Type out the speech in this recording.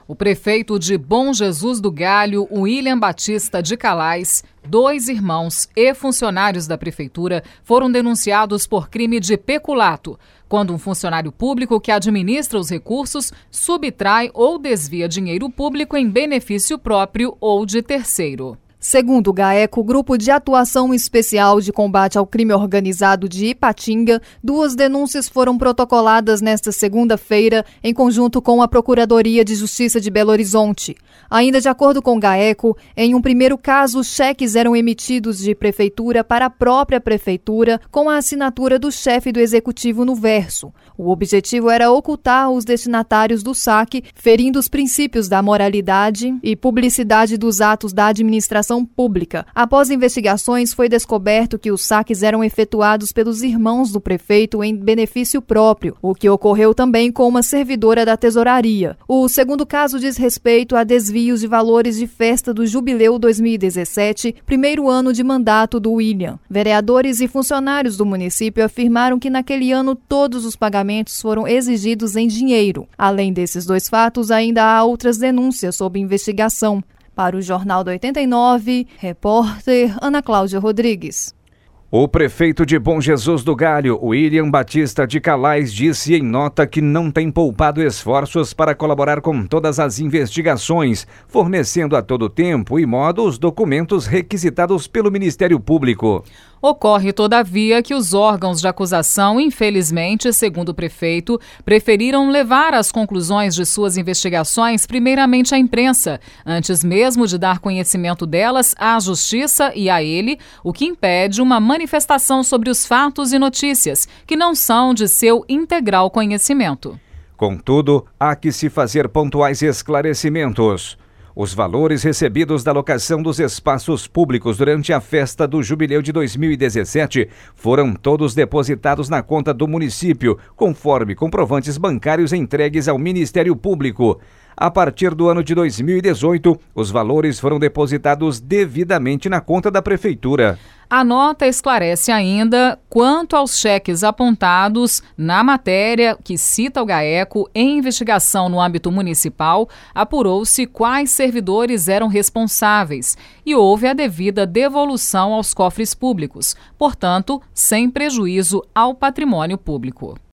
O prefeito de Bom Jesus do Galho, William Batista de Calais, 2 irmãos e funcionários da prefeitura foram denunciados por crime de peculato, quando um funcionário público que administra os recursos subtrai ou desvia dinheiro público em benefício próprio ou de terceiro. Segundo o GAECO, Grupo de Atuação Especial de Combate ao Crime Organizado de Ipatinga, 2 denúncias foram protocoladas nesta segunda-feira em conjunto com a Procuradoria de Justiça de Belo Horizonte. Ainda de acordo com o GAECO, em um primeiro caso, cheques eram emitidos de prefeitura para a própria prefeitura com a assinatura do chefe do executivo no verso. O objetivo era ocultar os destinatários do saque, ferindo os princípios da moralidade e publicidade dos atos da administração pública. Após investigações, foi descoberto que os saques eram efetuados pelos irmãos do prefeito em benefício próprio, o que ocorreu também com uma servidora da tesouraria. O segundo caso diz respeito a desvios de valores de festa do Jubileu 2017, primeiro ano de mandato do William. Vereadores e funcionários do município afirmaram que naquele ano todos os pagamentos foram exigidos em dinheiro. Além desses 2 fatos, ainda há outras denúncias sob investigação. Para o Jornal do 89, repórter Ana Cláudia Rodrigues. O prefeito de Bom Jesus do Galho, William Batista de Calais, disse em nota que não tem poupado esforços para colaborar com todas as investigações, fornecendo a todo tempo e modo os documentos requisitados pelo Ministério Público. Ocorre, todavia, que os órgãos de acusação, infelizmente, segundo o prefeito, preferiram levar as conclusões de suas investigações primeiramente à imprensa, antes mesmo de dar conhecimento delas à Justiça e a ele, o que impede uma manifestação sobre os fatos e notícias, que não são de seu integral conhecimento. Contudo, há que se fazer pontuais esclarecimentos. Os valores recebidos da locação dos espaços públicos durante a festa do Jubileu de 2017 foram todos depositados na conta do município, conforme comprovantes bancários entregues ao Ministério Público. A partir do ano de 2018, os valores foram depositados devidamente na conta da Prefeitura. A nota esclarece ainda quanto aos cheques apontados na matéria que cita o GAECO em investigação no âmbito municipal, apurou-se quais servidores eram responsáveis e houve a devida devolução aos cofres públicos, portanto, sem prejuízo ao patrimônio público.